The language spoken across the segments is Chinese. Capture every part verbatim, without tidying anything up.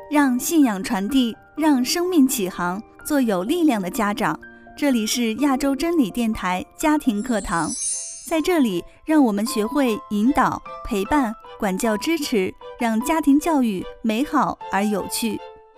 让信仰传递，让生命启航，做有力量的家长。这里是亚洲真理电台家庭课堂，在这里让我们学会引导、陪伴、管教、支持，让家庭教育美好而有趣。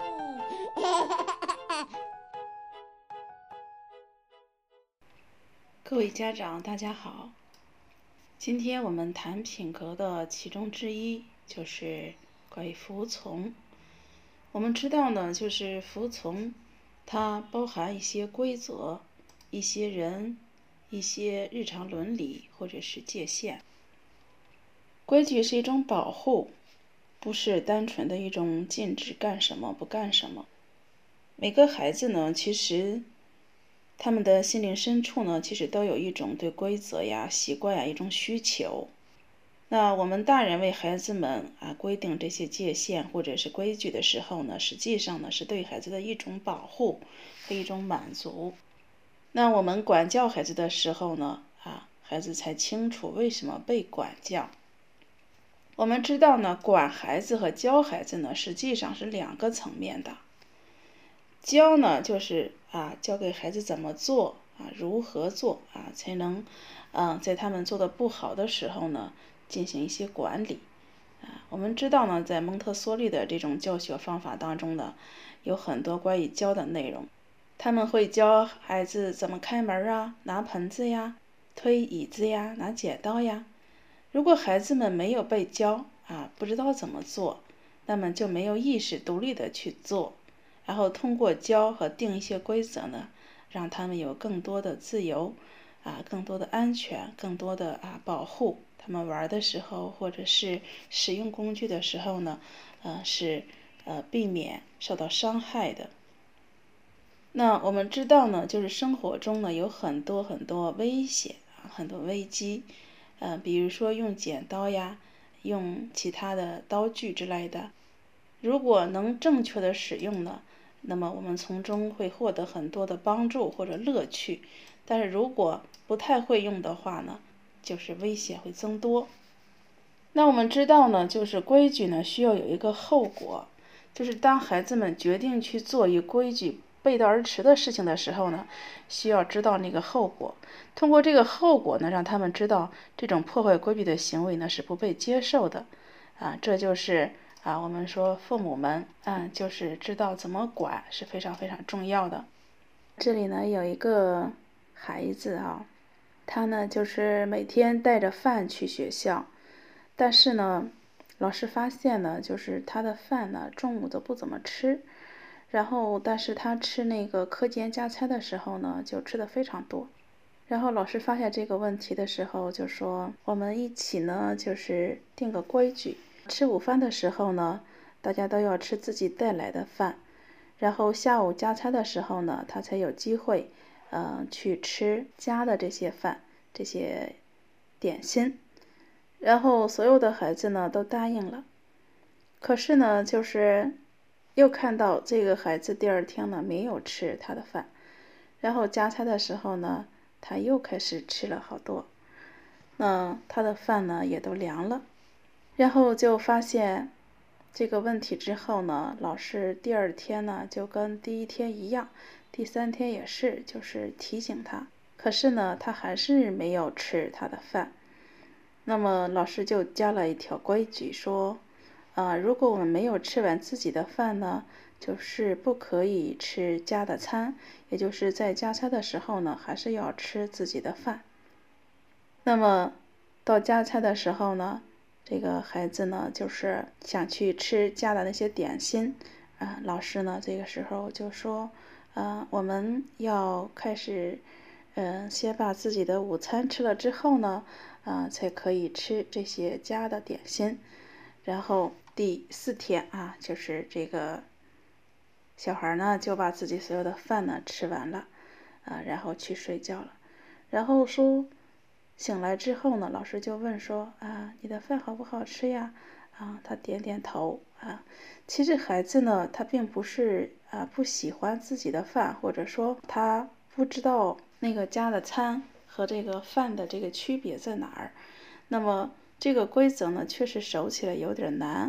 各位家长大家好，今天我们谈品格的其中之一就是关于服从。我们知道呢，就是服从它包含一些规则、一些人、一些日常伦理或者是界限。规矩是一种保护，不是单纯的一种禁止干什么不干什么。每个孩子呢，其实他们的心灵深处呢，其实都有一种对规则呀、习惯呀一种需求。那我们大人为孩子们啊规定这些界限或者是规矩的时候呢，实际上呢是对孩子的一种保护和一种满足。那我们管教孩子的时候呢，啊，孩子才清楚为什么被管教。我们知道呢，管孩子和教孩子呢，实际上是两个层面的。教呢，就是啊，教给孩子怎么做啊，如何做啊，才能，嗯，在他们做的不好的时候呢，进行一些管理。啊，我们知道呢，在蒙特梭利的这种教学方法当中呢，有很多关于教的内容。他们会教孩子怎么开门啊，拿盆子呀，推椅子呀，拿剪刀呀。如果孩子们没有被教啊，不知道怎么做，那么就没有意识独立的去做。然后通过教和定一些规则呢，让他们有更多的自由啊，更多的安全，更多的啊保护。他们玩的时候或者是使用工具的时候呢，呃是呃避免受到伤害的。那我们知道呢，就是生活中呢有很多很多危险啊，很多危机，呃，比如说用剪刀呀，用其他的刀具之类的。如果能正确的使用呢，那么我们从中会获得很多的帮助或者乐趣。但是如果不太会用的话呢，就是危险会增多。那我们知道呢，就是规矩呢需要有一个后果，就是当孩子们决定去做一规矩背道而驰的事情的时候呢，需要知道那个后果。通过这个后果呢，让他们知道这种破坏规矩的行为呢是不被接受的。啊，这就是啊，我们说父母们，嗯，就是知道怎么管是非常非常重要的。这里呢有一个孩子啊，他呢就是每天带着饭去学校，但是呢，老师发现呢，就是他的饭呢中午都不怎么吃，然后但是他吃那个课间加餐的时候呢，就吃的非常多。然后老师发现这个问题的时候，就说我们一起呢就是定个规矩。吃午饭的时候呢，大家都要吃自己带来的饭，然后下午加餐的时候呢，他才有机会，呃，去吃加的这些饭，这些点心。然后所有的孩子呢都答应了，可是呢，就是又看到这个孩子第二天呢没有吃他的饭，然后加餐的时候呢，他又开始吃了好多，那他的饭呢也都凉了。然后就发现这个问题之后呢，老师第二天呢就跟第一天一样，第三天也是，就是提醒他，可是呢他还是没有吃他的饭。那么老师就加了一条规矩说，呃，如果我们没有吃完自己的饭呢，就是不可以吃加的餐，也就是在加餐的时候呢，还是要吃自己的饭。那么到加餐的时候呢，这个孩子呢，就是想去吃加的那些点心，啊、呃，老师呢这个时候就说，呃，我们要开始，嗯、呃，先把自己的午餐吃了之后呢，啊、呃，才可以吃这些加的点心。然后第四天啊，就是这个小孩呢就把自己所有的饭呢吃完了，啊、呃，然后去睡觉了。然后说。醒来之后呢，老师就问说啊，你的饭好不好吃呀？啊，他点点头啊。其实孩子呢，他并不是啊不喜欢自己的饭，或者说他不知道那个加的餐和这个饭的这个区别在哪儿。那么这个规则呢，确实守起来有点难，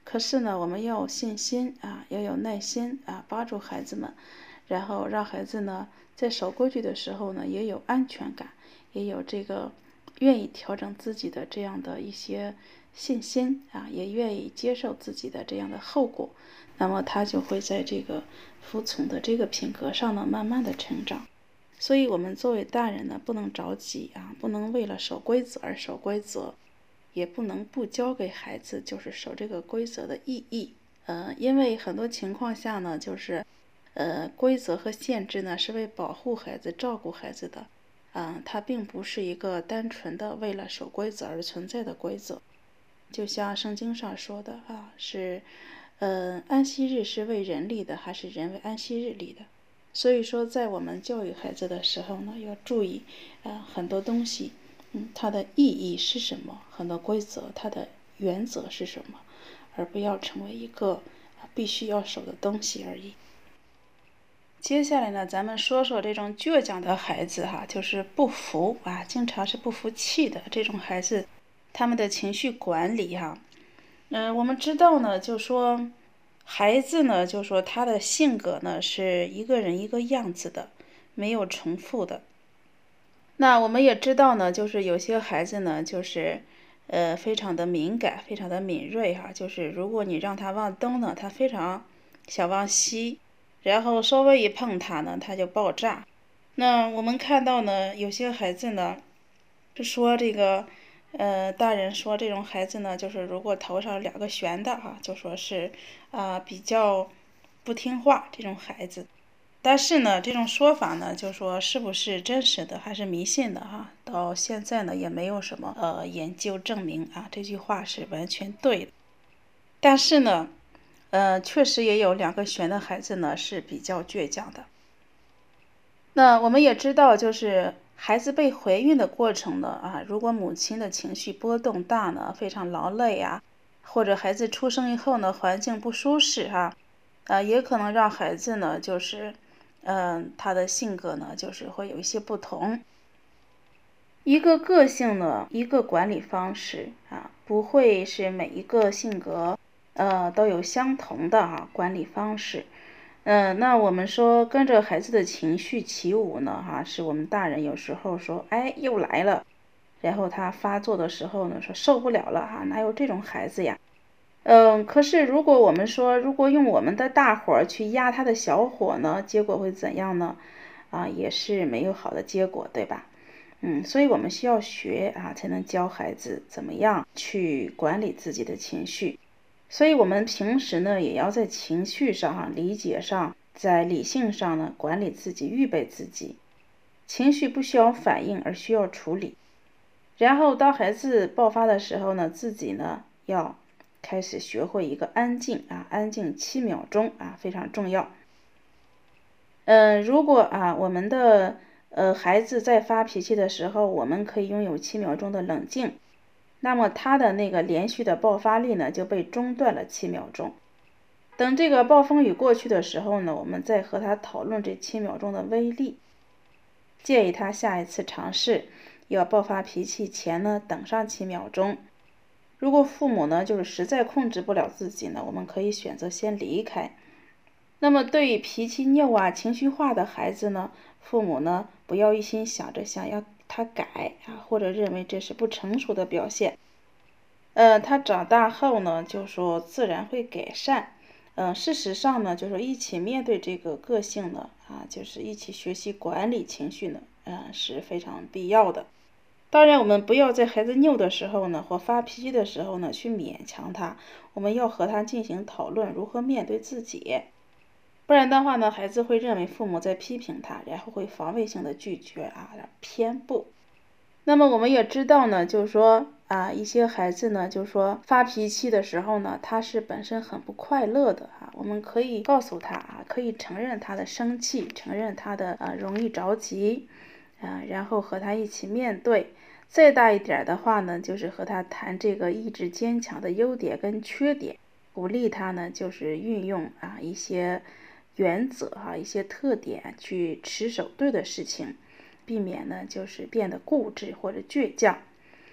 可是呢，我们要有信心啊，要有耐心啊，帮助孩子们，然后让孩子呢在守规矩的时候呢也有安全感，也有这个愿意调整自己的这样的一些信心啊，也愿意接受自己的这样的后果，那么他就会在这个服从的这个品格上呢慢慢的成长。所以我们作为大人呢，不能着急啊，不能为了守规则而守规则，也不能不教给孩子就是守这个规则的意义。呃，因为很多情况下呢，就是呃规则和限制呢是为保护孩子、照顾孩子的，啊、呃，它并不是一个单纯的为了守规则而存在的规则。就像圣经上说的啊，是，呃，安息日是为人立的，还是人为安息日立的？所以说，在我们教育孩子的时候呢，要注意，呃，很多东西，嗯，它的意义是什么？很多规则，它的原则是什么？而不要成为一个必须要守的东西而已。接下来呢，咱们说说这种倔强的孩子哈，就是不服啊，经常是不服气的这种孩子，他们的情绪管理哈，嗯、呃，我们知道呢，就说孩子呢，就说他的性格呢是一个人一个样子的，没有重复的。那我们也知道呢，就是有些孩子呢，就是呃非常的敏感，非常的敏锐哈，就是如果你让他往东呢，他非常想往西，然后稍微一碰他呢，他就爆炸。那我们看到呢，有些孩子呢，是说这个。呃，大人说这种孩子呢，就是如果头上两个旋的哈、啊，就说是啊、呃、比较不听话这种孩子。但是呢，这种说法呢，就说是不是真实的还是迷信的哈、啊？到现在呢，也没有什么呃研究证明啊，这句话是完全对的。但是呢，呃，确实也有两个旋的孩子呢是比较倔强的。那我们也知道，就是孩子被怀孕的过程呢，啊，如果母亲的情绪波动大呢，非常劳累啊，或者孩子出生以后呢，环境不舒适哈、啊，呃，也可能让孩子呢，就是，嗯、呃，他的性格呢，就是会有一些不同。一个个性呢，一个管理方式啊，不会是每一个性格，呃，都有相同的哈、啊、管理方式。嗯、呃，那我们说跟着孩子的情绪起舞呢，哈，是我们大人有时候说，哎，又来了，然后他发作的时候呢，说受不了了哈，哪有这种孩子呀？嗯、呃，可是如果我们说，如果用我们的大火去压他的小火呢，结果会怎样呢？啊，也是没有好的结果，对吧？嗯，所以我们需要学啊，才能教孩子怎么样去管理自己的情绪。所以我们平时呢，也要在情绪上、哈理解上，在理性上呢，管理自己，预备自己。情绪不需要反应，而需要处理。然后当孩子爆发的时候呢，自己呢要开始学会一个安静啊，安静七秒钟啊，非常重要。嗯、呃，如果啊，我们的呃孩子在发脾气的时候，我们可以拥有七秒钟的冷静。那么他的那个连续的爆发力呢就被中断了七秒钟。等这个暴风雨过去的时候呢，我们再和他讨论这七秒钟的威力，建议他下一次尝试要爆发脾气前呢等上七秒钟。如果父母呢就是实在控制不了自己呢，我们可以选择先离开。那么对于脾气拗啊、情绪化的孩子呢，父母呢不要一心想着想要他改啊，或者认为这是不成熟的表现。呃，他长大后呢，就说自然会改善。嗯、呃，事实上呢，就是一起面对这个个性呢，啊，就是一起学习管理情绪呢，嗯、呃，是非常必要的。当然，我们不要在孩子拗的时候呢，或发脾气的时候呢，去勉强他。我们要和他进行讨论，如何面对自己。不然的话呢，孩子会认为父母在批评他，然后会防卫性的拒绝啊，偏不。那么我们也知道呢，就是说啊，一些孩子呢，就是说发脾气的时候呢，他是本身很不快乐的啊。我们可以告诉他啊，可以承认他的生气，承认他的啊容易着急啊，然后和他一起面对。再大一点的话呢，就是和他谈这个意志坚强的优点跟缺点，鼓励他呢，就是运用啊一些原则哈、啊，一些特点去持守对的事情，避免呢就是变得固执或者倔强。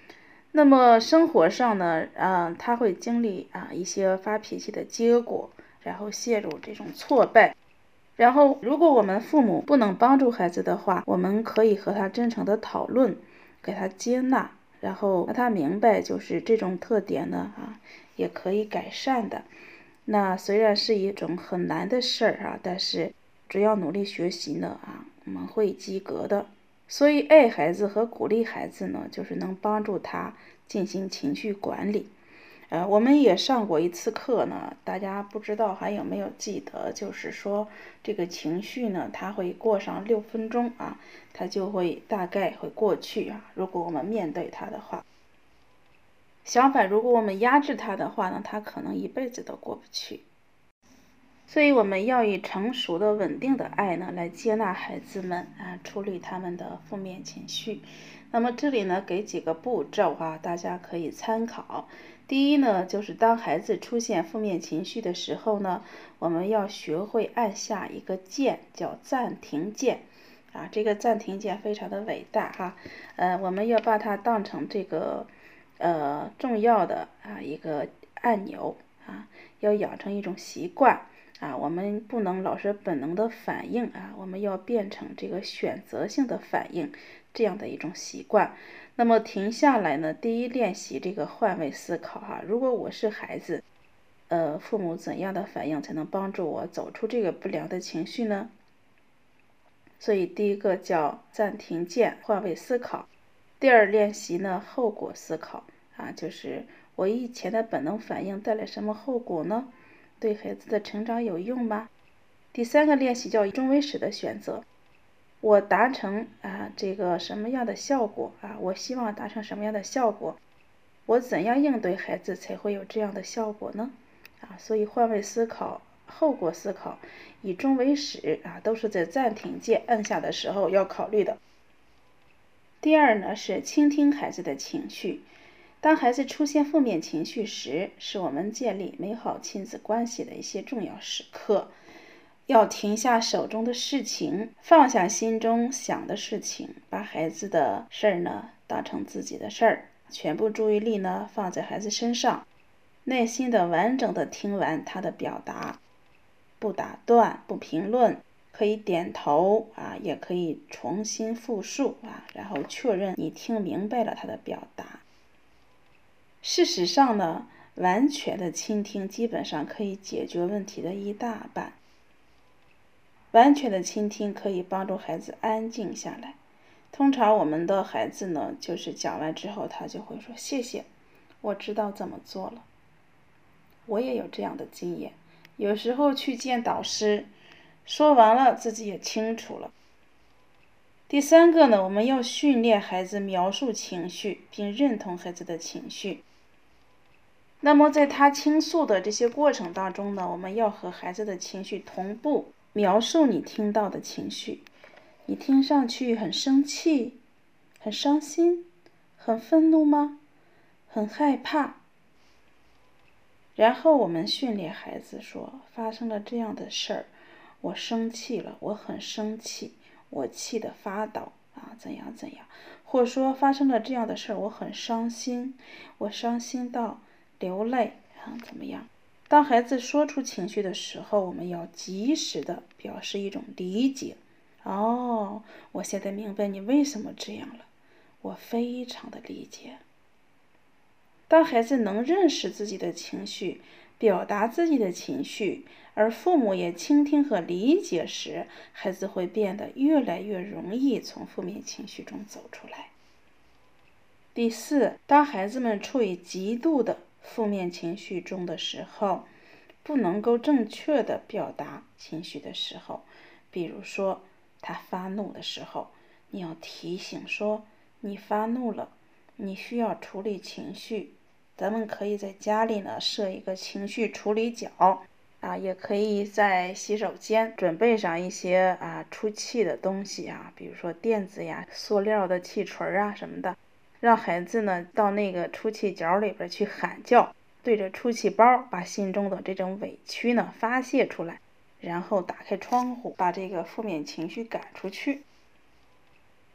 那么生活上呢，嗯，他会经历啊一些发脾气的结果，然后陷入这种挫败。然后如果我们父母不能帮助孩子的话，我们可以和他真诚的讨论，给他接纳，然后让他明白就是这种特点呢啊也可以改善的。那虽然是一种很难的事儿啊，但是只要努力学习呢啊，我们会及格的。所以爱孩子和鼓励孩子呢，就是能帮助他进行情绪管理。呃，我们也上过一次课呢，大家不知道还有没有记得，就是说这个情绪呢，它会过上六分钟啊，它就会大概会过去啊。如果我们面对它的话，相反，如果我们压制它的话呢，它可能一辈子都过不去。所以我们要以成熟的稳定的爱呢来接纳孩子们啊，处理他们的负面情绪。那么这里呢给几个步骤啊，大家可以参考。第一呢，就是当孩子出现负面情绪的时候呢，我们要学会按下一个键，叫暂停键啊。这个暂停键非常的伟大哈，呃，我们要把它当成这个呃重要的啊一个按钮啊，要养成一种习惯。啊，我们不能老是本能的反应啊，我们要变成这个选择性的反应，这样的一种习惯。那么停下来呢，第一练习这个换位思考哈、啊。如果我是孩子，呃，父母怎样的反应才能帮助我走出这个不良的情绪呢？所以第一个叫暂停键，换位思考。第二练习呢，后果思考啊，就是我以前的本能反应带来什么后果呢？对孩子的成长有用吗？第三个练习叫中为始的选择，我达成啊这个什么样的效果啊？我希望达成什么样的效果？我怎样应对孩子才会有这样的效果呢？啊，所以换位思考、后果思考、以终为始啊，都是在暂停键按下的时候要考虑的。第二呢是倾听孩子的情绪。当孩子出现负面情绪时，是我们建立美好亲子关系的一些重要时刻。要停下手中的事情，放下心中想的事情，把孩子的事儿呢当成自己的事儿，全部注意力呢放在孩子身上，耐心的完整的听完他的表达，不打断，不评论，可以点头啊，也可以重新复述啊，然后确认你听明白了他的表达。事实上呢，完全的倾听基本上可以解决问题的一大半。完全的倾听可以帮助孩子安静下来。通常我们的孩子呢，就是讲完之后，他就会说谢谢，我知道怎么做了。我也有这样的经验，有时候去见导师，说完了自己也清楚了。第三个呢，我们要训练孩子描述情绪，并认同孩子的情绪。那么在他倾诉的这些过程当中呢，我们要和孩子的情绪同步描述你听到的情绪。你听上去很生气，很伤心，很愤怒吗？很害怕。然后我们训练孩子说，发生了这样的事儿，我生气了，我很生气，我气得发抖啊，怎样怎样。或者说发生了这样的事儿，我很伤心，我伤心到流泪啊，怎么样？当孩子说出情绪的时候，我们要及时的表示一种理解。哦，我现在明白你为什么这样了，我非常的理解。当孩子能认识自己的情绪，表达自己的情绪，而父母也倾听和理解时，孩子会变得越来越容易从负面情绪中走出来。第四，当孩子们处于极度的负面情绪中的时候，不能够正确的表达情绪的时候，比如说他发怒的时候，你要提醒说，你发怒了，你需要处理情绪。咱们可以在家里呢设一个情绪处理角啊，也可以在洗手间准备上一些啊出气的东西啊，比如说垫子呀、塑料的气锤啊什么的。让孩子呢到那个出气角里边去喊叫，对着出气包把心中的这种委屈呢发泄出来，然后打开窗户把这个负面情绪赶出去。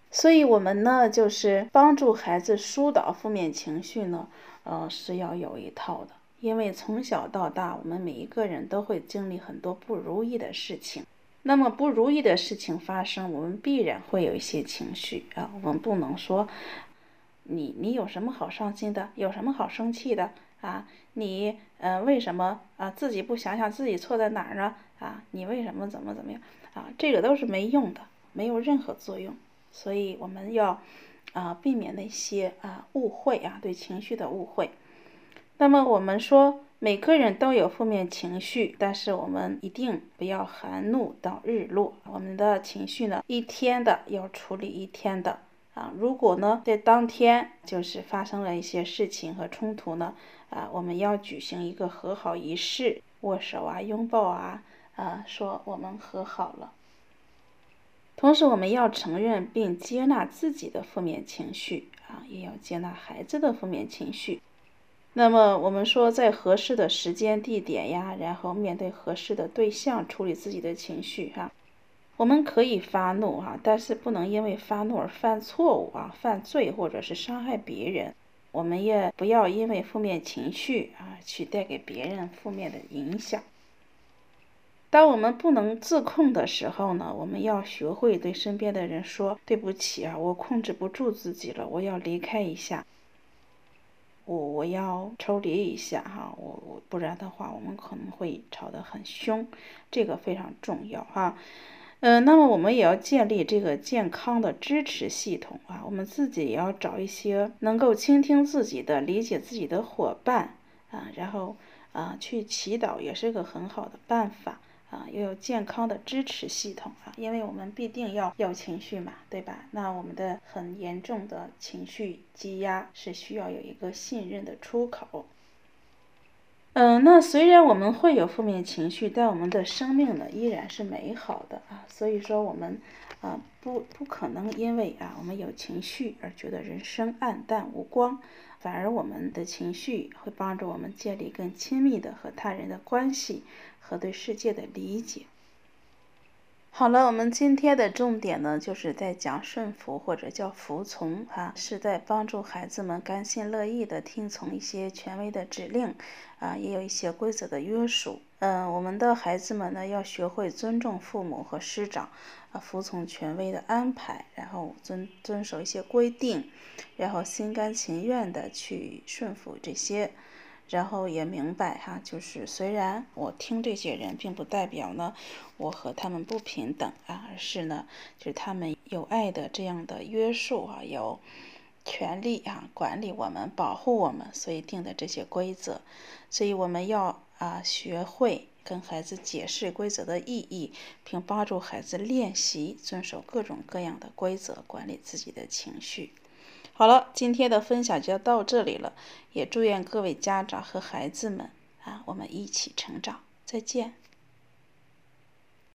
所以我们呢，就是帮助孩子疏导负面情绪呢，呃，是要有一套的。因为从小到大，我们每一个人都会经历很多不如意的事情。那么不如意的事情发生，我们必然会有一些情绪啊。我们不能说你你有什么好伤心的，有什么好生气的啊？你呃为什么啊自己不想想自己错在哪儿呢？啊，你为什么怎么怎么样啊？这个都是没用的，没有任何作用。所以我们要啊避免那些啊误会啊，对情绪的误会。那么我们说每个人都有负面情绪，但是我们一定不要含怒到日落。我们的情绪呢，一天的要处理一天的啊。如果呢在当天就是发生了一些事情和冲突呢，啊，我们要举行一个和好仪式，握手啊，拥抱啊，啊，说我们和好了。同时我们要承认并接纳自己的负面情绪啊，也要接纳孩子的负面情绪。那么我们说在合适的时间地点呀，然后面对合适的对象处理自己的情绪哈。我们可以发怒哈，但是不能因为发怒而犯错误啊，犯罪或者是伤害别人。我们也不要因为负面情绪啊去带给别人负面的影响。当我们不能自控的时候呢，我们要学会对身边的人说对不起啊，我控制不住自己了，我要离开一下。我我要抽离一下哈，我我不然的话，我们可能会吵得很凶，这个非常重要哈。呃，那么我们也要建立这个健康的支持系统啊，我们自己也要找一些能够倾听自己的、理解自己的伙伴啊，然后啊去祈祷也是个很好的办法。啊，要有健康的支持系统啊，因为我们必定要有情绪嘛，对吧？那我们的很严重的情绪积压是需要有一个信任的出口。嗯，那虽然我们会有负面情绪，但我们的生命呢依然是美好的啊。所以说我们啊不不可能因为啊我们有情绪而觉得人生暗淡无光，反而我们的情绪会帮助我们建立更亲密的和他人的关系和对世界的理解。好了，我们今天的重点呢，就是在讲顺服或者叫服从啊，是在帮助孩子们甘心乐意的听从一些权威的指令啊，也有一些规则的约束。嗯，我们的孩子们呢，要学会尊重父母和师长，啊，服从权威的安排，然后遵遵守一些规定，然后心甘情愿的去顺服这些。然后也明白哈，就是虽然我听这些人，并不代表呢我和他们不平等啊，而是呢，就是他们有爱的这样的约束啊，有权利啊管理我们、保护我们，所以定的这些规则。所以我们要啊学会跟孩子解释规则的意义，并帮助孩子练习遵守各种各样的规则，管理自己的情绪。好了，今天的分享就要到这里了，也祝愿各位家长和孩子们啊，我们一起成长，再见。